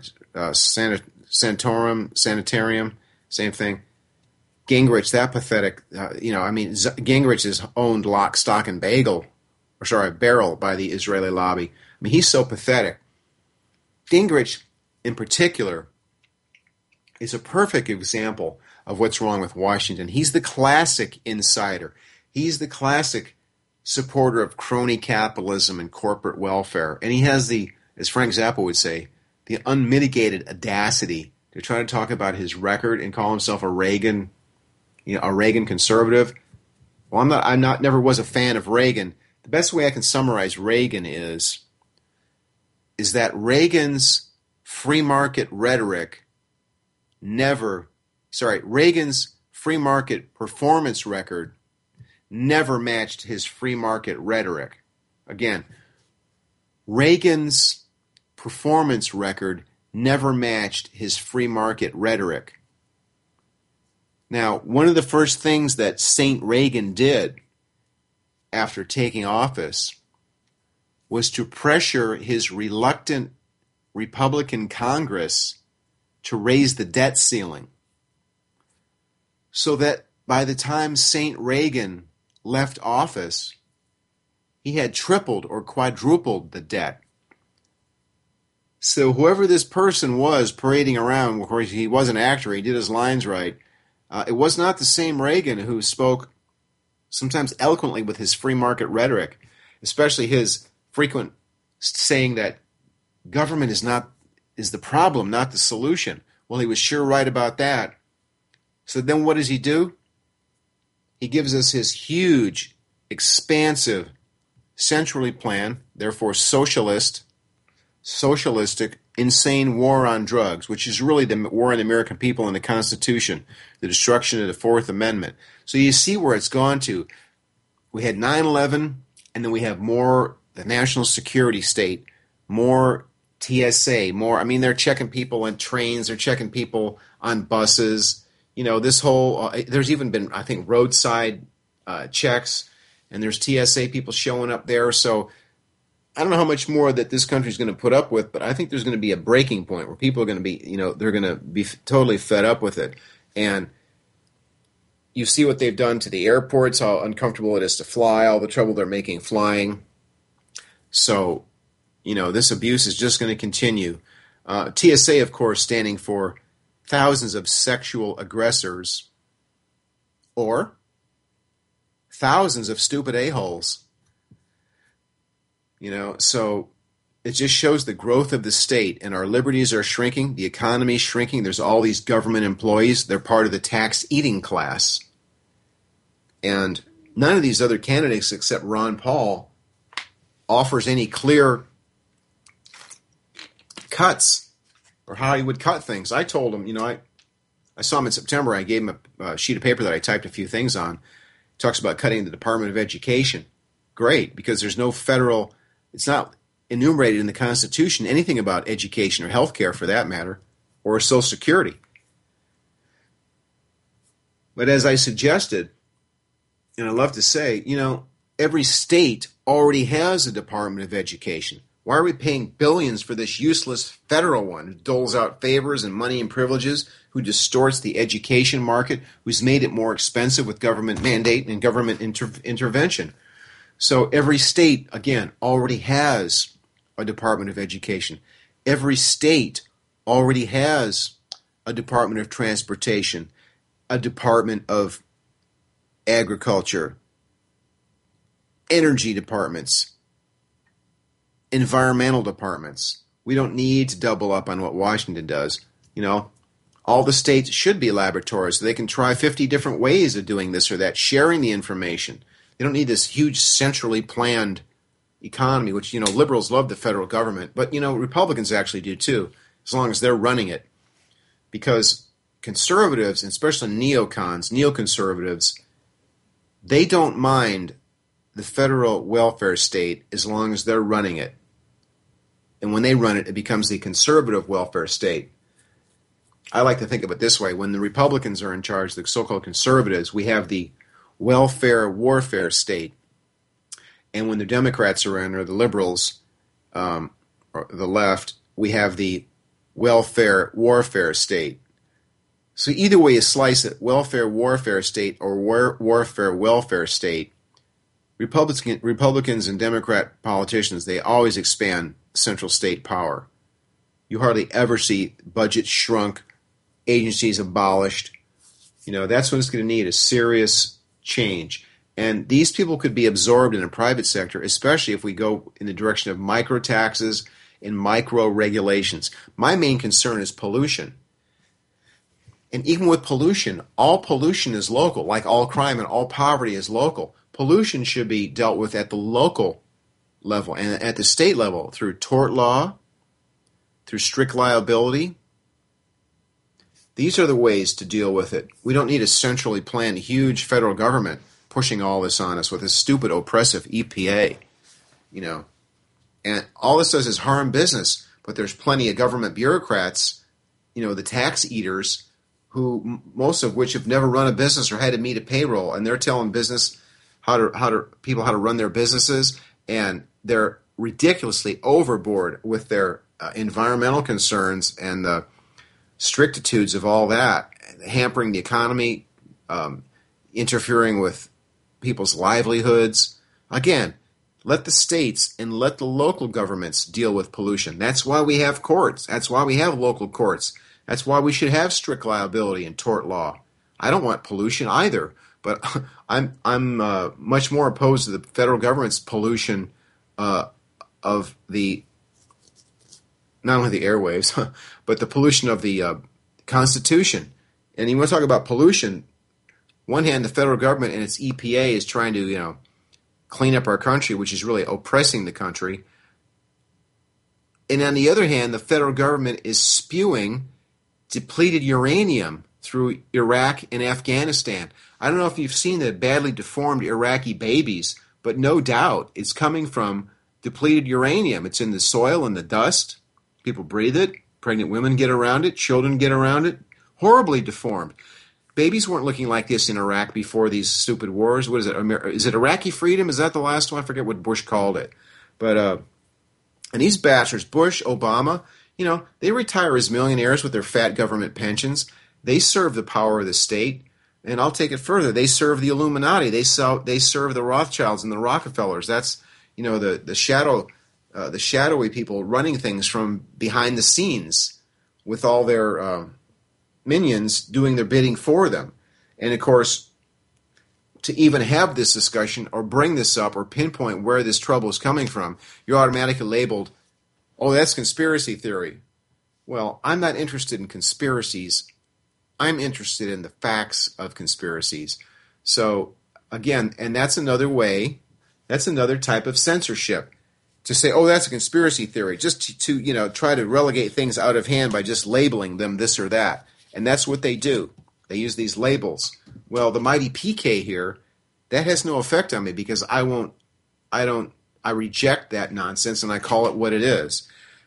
Gingrich, that pathetic. Gingrich is owned lock, stock, and barrel by the Israeli lobby. He's so pathetic. Gingrich, in particular, is a perfect example of what's wrong with Washington. He's the classic insider. He's the classic supporter of crony capitalism and corporate welfare. And he has the, as Frank Zappa would say, the unmitigated audacity to try to talk about his record and call himself a Reagan conservative. Well, never was a fan of Reagan. The best way I can summarize Reagan is that Reagan's free market rhetoric Reagan's free market performance record never matched his free market rhetoric. Again, Reagan's performance record never matched his free market rhetoric. Now, one of the first things that Saint Reagan did after taking office was to pressure his reluctant Republican Congress to raise the debt ceiling, so that by the time Saint Reagan left office, he had tripled or quadrupled the debt. So whoever this person was parading around, of course he was an actor, he did his lines right, it was not the same Reagan who spoke sometimes eloquently with his free market rhetoric, especially his frequent saying that government is the problem, not the solution. Well, he was sure right about that. So then what does he do? He gives us his huge, expansive, centrally planned, therefore socialistic, insane war on drugs, which is really the war on the American people and the Constitution, the destruction of the Fourth Amendment. So you see where it's gone to. We had 9/11, and then we have more the national security state, more TSA, they're checking people on trains, they're checking people on buses. This whole, there's even been, I think, roadside checks, and there's TSA people showing up there. So I don't know how much more that this country's going to put up with, but I think there's going to be a breaking point where people are going to be, they're going to be totally fed up with it. And you see what they've done to the airports, how uncomfortable it is to fly, all the trouble they're making flying. So, this abuse is just going to continue. TSA, of course, standing for thousands of sexual aggressors or thousands of stupid a-holes. So it just shows the growth of the state, and our liberties are shrinking, the economy is shrinking. There's all these government employees. They're part of the tax-eating class. And none of these other candidates except Ron Paul offers any clear cuts or how he would cut things. I told him, I saw him in September. I gave him a sheet of paper that I typed a few things on. He talks about cutting the Department of Education. Great, because there's no federal, it's not enumerated in the Constitution anything about education or health care for that matter, or Social Security. But as I suggested, and I love to say, every state already has a Department of Education. Why are we paying billions for this useless federal one who doles out favors and money and privileges, who distorts the education market, who's made it more expensive with government mandate and government intervention? So every state, again, already has a Department of Education. Every state already has a Department of Transportation, a Department of Agriculture, energy departments, environmental departments. We don't need to double up on what Washington does. All the states should be laboratories so they can try 50 different ways of doing this or that, sharing the information. They don't need this huge centrally planned economy, which, liberals love the federal government, but, Republicans actually do too, as long as they're running it. Because conservatives, and especially neoconservatives, they don't mind the federal welfare state as long as they're running it. And when they run it, it becomes the conservative welfare state. I like to think of it this way. When the Republicans are in charge, the so-called conservatives, we have the welfare warfare state. And when the Democrats are in, or the liberals, or the left, we have the welfare warfare state. So either way you slice it, welfare warfare state or warfare welfare state, Republicans and Democrat politicians, they always expand central state power. You hardly ever see budgets shrunk, agencies abolished. That's what it's going to need, a serious change. And these people could be absorbed in a private sector, especially if we go in the direction of micro taxes and micro regulations. My main concern is pollution. And even with pollution, all pollution is local, like all crime and all poverty is local. Pollution should be dealt with at the local level and at the state level through tort law, through strict liability. These are the ways to deal with it. We don't need a centrally planned huge federal government pushing all this on us with a stupid, oppressive EPA. And all this does is harm business. But there's plenty of government bureaucrats, the tax eaters, who most of which have never run a business or had to meet a payroll, and they're telling business how to run their businesses, and they're ridiculously overboard with their environmental concerns and the strictitudes of all that, hampering the economy, interfering with people's livelihoods. Again, let the states and let the local governments deal with pollution. That's why we have courts. That's why we have local courts. That's why we should have strict liability and tort law. I don't want pollution either, but I'm much more opposed to the federal government's pollution of the, not only the airwaves, but the pollution of the Constitution. And you want to talk about pollution, one hand, the federal government and its EPA is trying to, clean up our country, which is really oppressing the country. And on the other hand, the federal government is spewing depleted uranium through Iraq and Afghanistan. I don't know if you've seen the badly deformed Iraqi babies, but no doubt it's coming from depleted uranium. It's in the soil and the dust. People breathe it. Pregnant women get around it. Children get around it. Horribly deformed. Babies weren't looking like this in Iraq before these stupid wars. What is it? Is it Iraqi freedom? Is that the last one? I forget what Bush called it. But and these bastards, Bush, Obama, they retire as millionaires with their fat government pensions. They serve the power of the state. And I'll take it further. They serve the Illuminati. They serve the Rothschilds and the Rockefellers. That's, the shadow the shadowy people running things from behind the scenes with all their minions doing their bidding for them. And of course, to even have this discussion or bring this up or pinpoint where this trouble is coming from, you're automatically labeled, oh, that's conspiracy theory. Well, I'm not interested in conspiracies. I'm interested in the facts of conspiracies. So, again, and that's another way, that's another type of censorship. To say, oh, that's a conspiracy theory, just to try to relegate things out of hand by just labeling them this or that. And that's what they do. They use these labels. Well, the mighty PK here, that has no effect on me because I reject that nonsense and I call it what it is.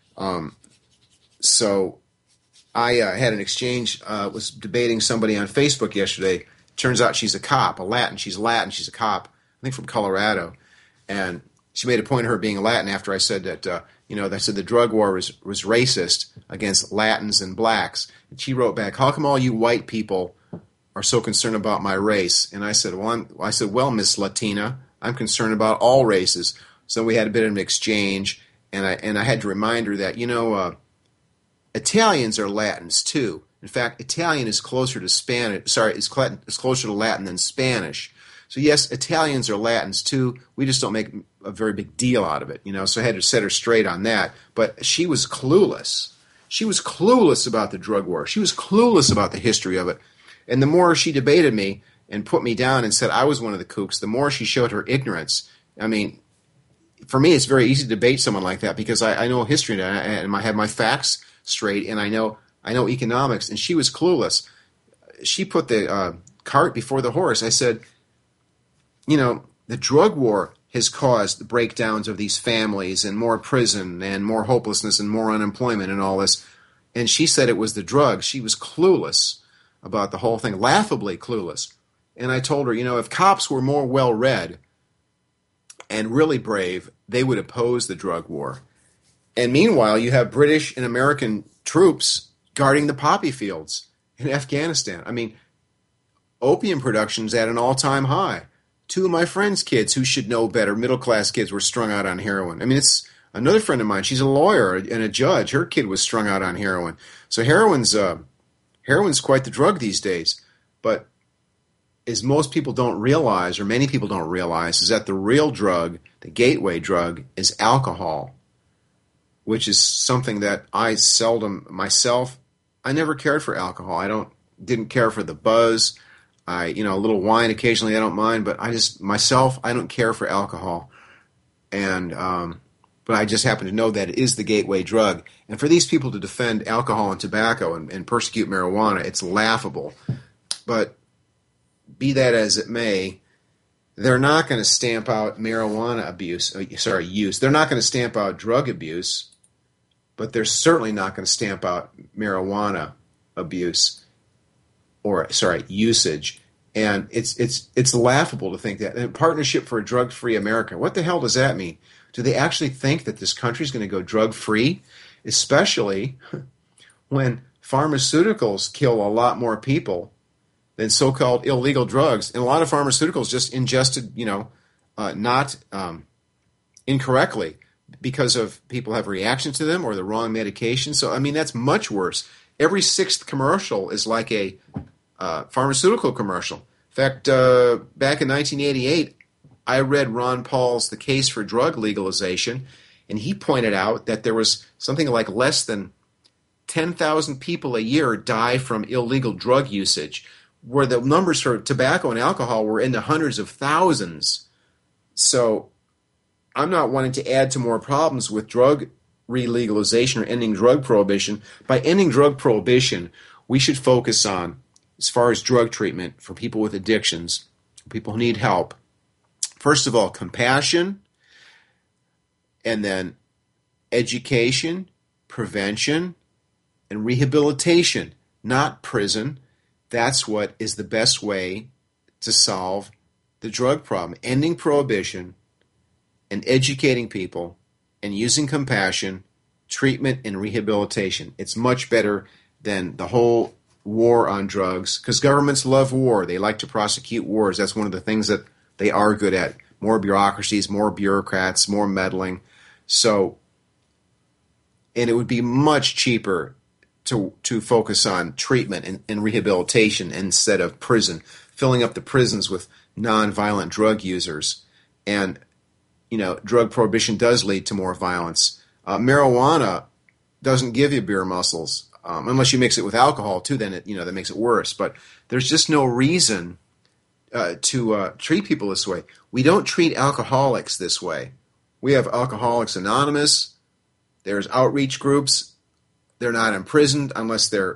So I had an exchange, was debating somebody on Facebook yesterday. Turns out she's a cop, a Latin. She's Latin. She's a cop, I think from Colorado. And she made a point of her being Latin after I said that, I said the drug war was racist against Latins and blacks. And she wrote back, how come all you white people are so concerned about my race? And I said, well, Miss Latina, I'm concerned about all races. So we had a bit of an exchange, and I had to remind her that, Italians are Latins too. In fact, Italian is closer to Spanish. Is closer to Latin than Spanish. So yes, Italians are Latins too. We just don't make a very big deal out of it, So I had to set her straight on that. But she was clueless. She was clueless about the drug war. She was clueless about the history of it. And the more she debated me and put me down and said I was one of the kooks, the more she showed her ignorance. I mean, for me, it's very easy to debate someone like that because I know history and I have my facts straight, and I know economics. And she was clueless. She put the cart before the horse. I said, the drug war has caused the breakdowns of these families and more prison and more hopelessness and more unemployment and all this. And she said it was the drugs. She was clueless about the whole thing, laughably clueless. And I told her, if cops were more well-read and really brave, they would oppose the drug war. And meanwhile, you have British and American troops guarding the poppy fields in Afghanistan. I mean, opium production's at an all-time high. Two of my friends' kids who should know better, middle-class kids, were strung out on heroin. I mean, it's another friend of mine. She's a lawyer and a judge. Her kid was strung out on heroin. So heroin's quite the drug these days. But as most people don't realize, or many people don't realize, is that the real drug, the gateway drug, is alcohol, which is something that I seldom myself. I never cared for alcohol. Didn't care for the buzz. A little wine occasionally I don't mind, but I don't care for alcohol. And but I just happen to know that it is the gateway drug. And for these people to defend alcohol and tobacco and persecute marijuana, it's laughable. But be that as it may, they're not going to stamp out marijuana use. They're not going to stamp out drug abuse, but they're certainly not going to stamp out marijuana abuse usage. And it's laughable to think that. And Partnership for a Drug-Free America, what the hell does that mean? Do they actually think that this country is going to go drug-free? Especially when pharmaceuticals kill a lot more people than so-called illegal drugs. And a lot of pharmaceuticals just ingested, not incorrectly because of people have reactions to them or the wrong medication. So, I mean, that's much worse. Every sixth commercial is like a pharmaceutical commercial. In fact, back in 1988, I read Ron Paul's The Case for Drug Legalization, and he pointed out that there was something like less than 10,000 people a year die from illegal drug usage, where the numbers for tobacco and alcohol were in the hundreds of thousands. So I'm not wanting to add to more problems with drug re-legalization or ending drug prohibition. By ending drug prohibition, we should focus on, as far as drug treatment for people with addictions, people who need help, first of all, compassion, and then education, prevention, and rehabilitation, not prison. That's what is the best way to solve the drug problem. Ending prohibition and educating people and using compassion, treatment, and rehabilitation. It's much better than the whole war on drugs, because governments love war. They like to prosecute wars. That's one of the things that they are good at. More bureaucracies, more bureaucrats, more meddling. So and it would be much cheaper to focus on treatment and rehabilitation instead of prison, filling up the prisons with nonviolent drug users. And, drug prohibition does lead to more violence. Marijuana doesn't give you beer muscles, unless you mix it with alcohol too, then that makes it worse. But there's just no reason to treat people this way. We don't treat alcoholics this way. We have Alcoholics Anonymous. There's outreach groups. They're not imprisoned unless they're,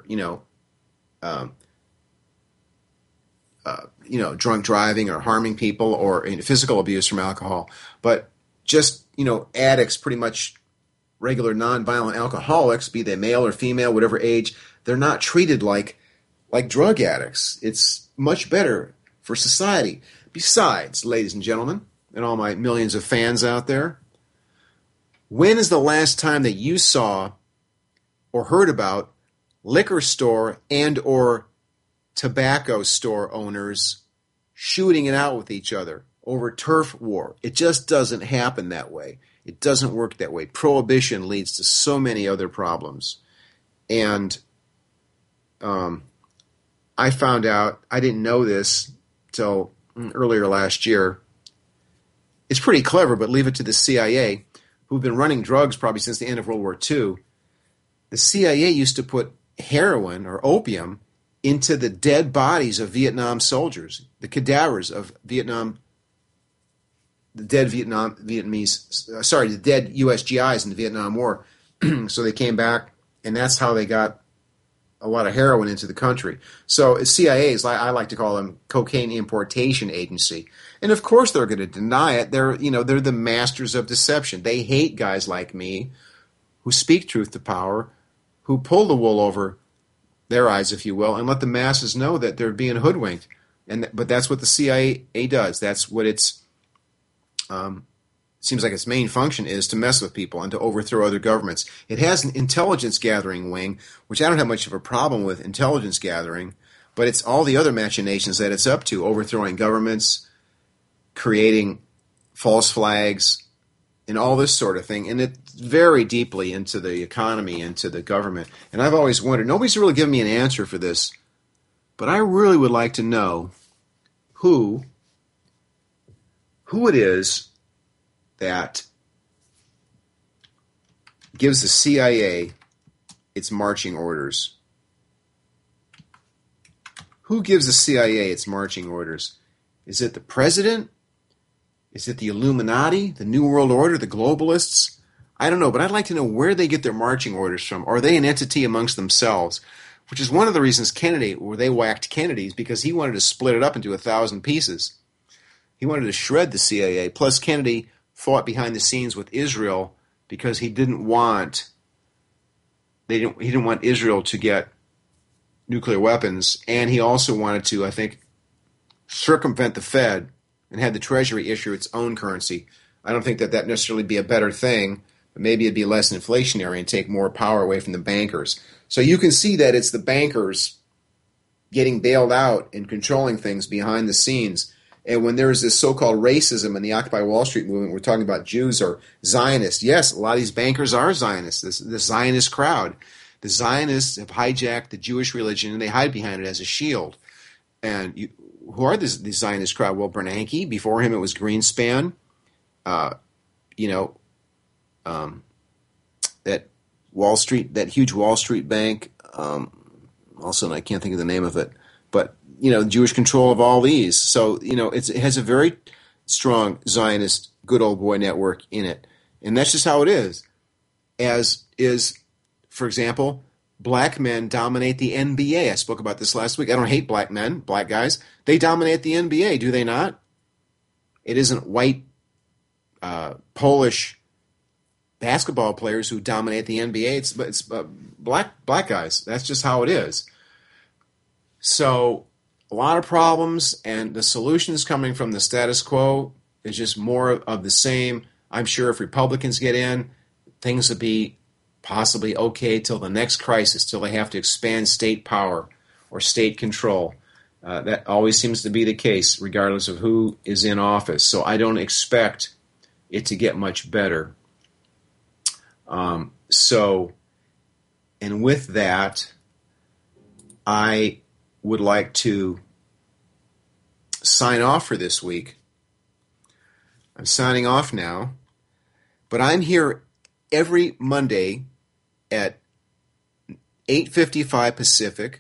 drunk driving or harming people or physical abuse from alcohol. But just, addicts, pretty much regular nonviolent alcoholics, be they male or female, whatever age, they're not treated like drug addicts. It's much better for society. Besides, ladies and gentlemen, and all my millions of fans out there, when is the last time that you saw or heard about liquor store and or tobacco store owners shooting it out with each other over turf war? It just doesn't happen that way. It doesn't work that way. Prohibition leads to so many other problems. And I found out, I didn't know this till earlier last year. It's pretty clever, but leave it to the CIA, who've been running drugs probably since the end of World War II. The CIA used to put heroin or opium into the dead bodies of Vietnam soldiers, the cadavers of the dead U.S. GIs in the Vietnam War. So they came back, and that's how they got a lot of heroin into the country. So CIA is, I like to call them, cocaine importation agency. And of course they're going to deny it. They're the masters of deception. They hate guys like me who speak truth to power, who pull the wool over their eyes, if you will, and let the masses know that they're being hoodwinked. But that's what the CIA does. That's what seems like its main function is, to mess with people and to overthrow other governments. It has an intelligence gathering wing, which I don't have much of a problem with intelligence gathering, but it's all the other machinations that it's up to, overthrowing governments, creating false flags, and all this sort of thing. And it's very deeply into the economy, into the government. And I've always wondered, nobody's really given me an answer for this, but I really would like to know who it is that gives the CIA its marching orders. Who gives the CIA its marching orders? Is it the president? Is it the Illuminati, the New World Order, the globalists? I don't know, but I'd like to know where they get their marching orders from. Are they an entity amongst themselves? Which is one of the reasons they whacked Kennedy, because he wanted to split it up into 1,000 pieces. He wanted to shred the CIA. Plus, Kennedy fought behind the scenes with Israel because he didn't want Israel to get nuclear weapons, and he also wanted to, I think, circumvent the Fed and had the Treasury issue its own currency. I don't think that necessarily be a better thing, but maybe it'd be less inflationary and take more power away from the bankers. So you can see that it's the bankers getting bailed out and controlling things behind the scenes. And when there's this so-called racism in the Occupy Wall Street movement, we're talking about Jews or Zionists. Yes, a lot of these bankers are Zionists, this Zionist crowd. The Zionists have hijacked the Jewish religion, and they hide behind it as a shield. And who are the Zionist crowd? Well, Bernanke. Before him, it was Greenspan. That Wall Street, that huge Wall Street bank. Also, I can't think of the name of it. But Jewish control of all these. So, it has a very strong Zionist good old boy network in it. And that's just how it is. As is, for example, black men dominate the NBA. I spoke about this last week. I don't hate black men, black guys. They dominate the NBA, do they not? It isn't white, Polish basketball players who dominate the NBA. It's black guys. That's just how it is. So a lot of problems, and the solutions coming from the status quo is just more of the same. I'm sure if Republicans get in, things will be possibly okay till the next crisis, till they have to expand state power or state control. That always seems to be the case, regardless of who is in office. So I don't expect it to get much better. And with that, I would like to sign off for this week. I'm signing off now, but I'm here every Monday at 8:55 Pacific,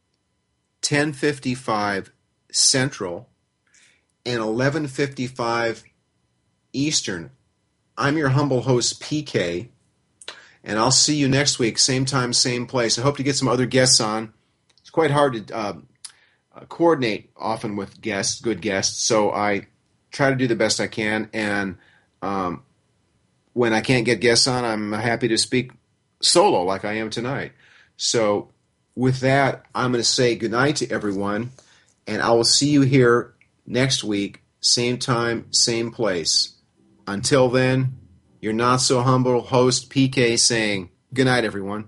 10:55 Central, and 11:55 Eastern. I'm your humble host, PK, and I'll see you next week, same time, same place. I hope to get some other guests on. It's quite hard to coordinate often with guests, good guests, so I try to do the best I can, and when I can't get guests on, I'm happy to speak solo like I am tonight. So with that, I'm going to say goodnight to everyone, and I will see you here next week, same time, same place. Until then, your not so humble host, PK, saying goodnight, everyone.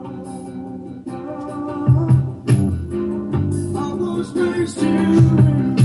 Those days to